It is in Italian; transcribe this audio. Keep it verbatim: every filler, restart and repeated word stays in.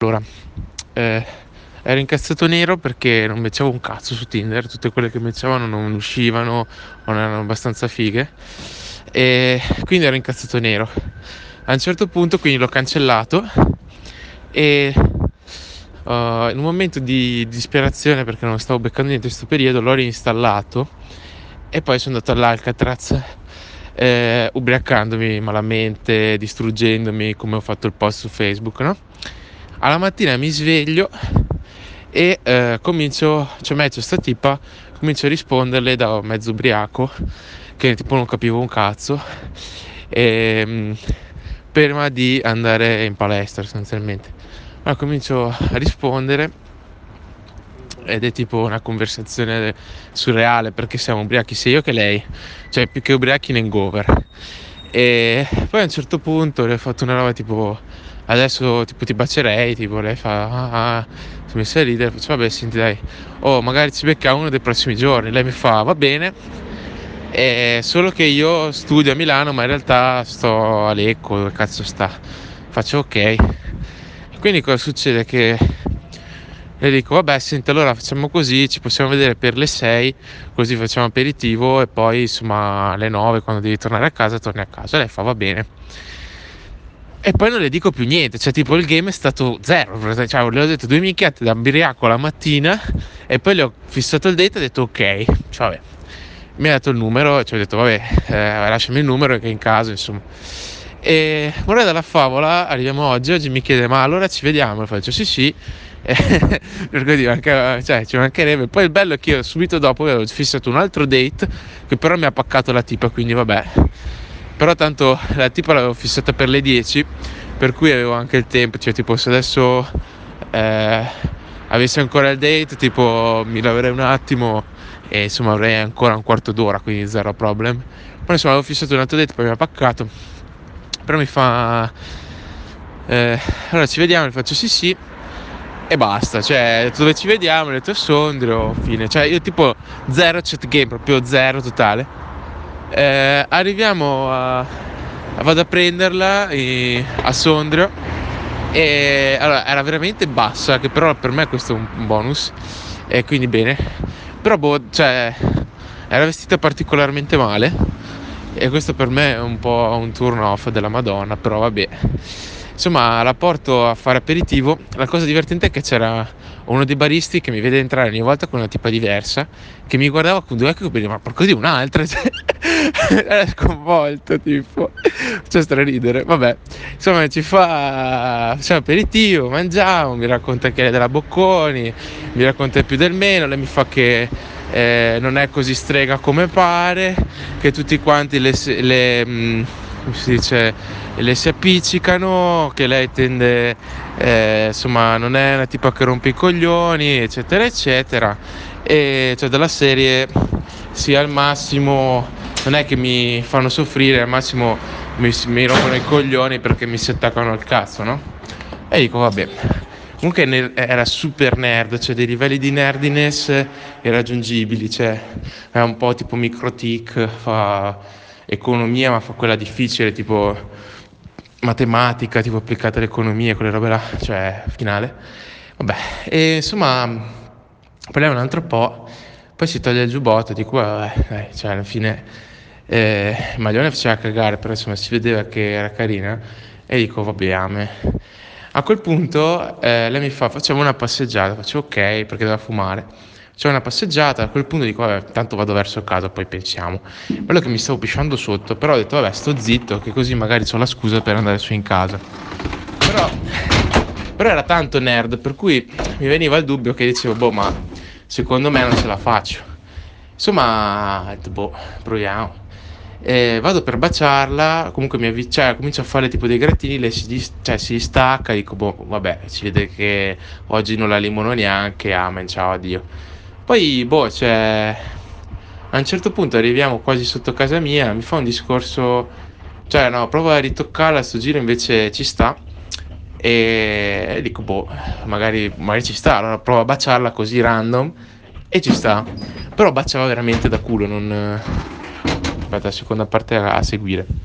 Allora, eh, ero incazzato nero perché non matchavo un cazzo su Tinder, tutte quelle che matchavano non uscivano, non erano abbastanza fighe, e quindi ero incazzato nero. A un certo punto quindi l'ho cancellato e uh, in un momento di disperazione, perché non stavo beccando niente in questo periodo, l'ho reinstallato e poi sono andato all'Alcatraz, eh, ubriacandomi malamente, distruggendomi, come ho fatto il post su Facebook, no? Alla mattina mi sveglio e eh, comincio, cioè mezzo sta tipa, comincio a risponderle da mezzo ubriaco, che tipo non capivo un cazzo, e, mh, prima di andare in palestra sostanzialmente. Allora comincio a rispondere ed è tipo una conversazione surreale, perché siamo ubriachi sia io che lei, cioè più che ubriachi in hangover. E poi a un certo punto le ho fatto una roba tipo adesso tipo ti bacerei, tipo lei fa ah, ah. Si è messa a ridere, faccio vabbè senti dai, oh magari ci becchiamo uno dei prossimi giorni. Lei mi fa va bene, e solo che io studio a Milano ma in realtà sto a Lecco, dove cazzo sta. Faccio ok. Quindi cosa succede? Che le dico vabbè senti, allora facciamo così, ci possiamo vedere per le sei, così facciamo aperitivo e poi insomma alle nove quando devi tornare a casa torni a casa. Lei fa va bene. E poi non le dico più niente, cioè tipo il game è stato zero, cioè le ho detto due minchiate da birriaco la mattina e poi le ho fissato il date e ho detto ok, cioè vabbè, mi ha dato il numero e ci ho detto vabbè, eh, lasciami il numero che è in caso insomma. E morale della favola, arriviamo oggi, oggi mi chiede ma allora ci vediamo, e faccio sì sì, per così manca, cioè, ci mancherebbe. Poi il bello è che io subito dopo avevo fissato un altro date che però mi ha paccato la tipa, quindi vabbè. Però tanto la tipa l'avevo fissata per le dieci, per cui avevo anche il tempo, cioè tipo se adesso eh, avessi ancora il date tipo mi laverei un attimo e insomma avrei ancora un quarto d'ora, quindi zero problem. Poi insomma avevo fissato un altro date, poi mi ha paccato, però mi fa eh, allora ci vediamo, gli faccio sì sì e basta, cioè ho detto dove ci vediamo, ho detto Sondrio, fine, cioè io tipo zero chat game, proprio zero totale. Eh, arriviamo a, vado a prenderla e, a Sondrio, e allora era veramente bassa, che però per me questo è un bonus e quindi bene, però boh, cioè era vestita particolarmente male e questo per me è un po' un turn off della Madonna, però vabbè. Insomma la porto a fare aperitivo. La cosa divertente è che c'era uno dei baristi che mi vede entrare ogni volta con una tipa diversa, che mi guardava con due occhi e mi diceva ma porco di un'altra, era sconvolto tipo, c'è straridere. Vabbè, insomma ci fa, facciamo aperitivo, mangiamo, mi racconta che è della Bocconi, mi racconta più del meno, lei mi fa che eh, non è così strega come pare, che tutti quanti le, le mh, come si dice, le si appiccicano, che lei tende eh, insomma non è una tipa che rompe i coglioni eccetera eccetera, e cioè della serie sì, al massimo non è che mi fanno soffrire, al massimo mi, mi rompono i coglioni perché mi si attaccano al cazzo, no? E dico vabbè. Comunque era super nerd, cioè dei livelli di nerdiness irraggiungibili, cioè è un po' tipo Microtik, fa economia ma fa quella difficile, tipo matematica, tipo applicata all'economia, quelle robe là, cioè finale. Vabbè, e insomma parliamo un altro po', poi si toglie il giubbotto, dico vabbè, dai, cioè alla fine eh, il maglione faceva cagare, però insomma si vedeva che era carina e dico vabbè, ame. A quel punto eh, lei mi fa facciamo una passeggiata, faccio ok perché doveva fumare, facciamo una passeggiata. A quel punto dico vabbè tanto vado verso casa poi pensiamo. Quello che mi stavo pisciando sotto, però ho detto vabbè sto zitto che così magari ho la scusa per andare su in casa. Però, però era tanto nerd per cui mi veniva il dubbio che dicevo boh ma secondo me non ce la faccio. Insomma ho detto boh proviamo. Eh, vado per baciarla, comunque mi avvic- cioè, comincio a fare tipo dei grattini, lei si, dis- cioè, si stacca, dico boh vabbè si vede che oggi non la limono neanche, amen, ciao addio. Poi boh cioè a un certo punto arriviamo quasi sotto casa mia, mi fa un discorso, cioè no, provo a ritoccarla, sto giro invece ci sta e dico boh magari, magari ci sta, allora provo a baciarla così random e ci sta, però baciava veramente da culo, non... Aspetta, la seconda parte a seguire.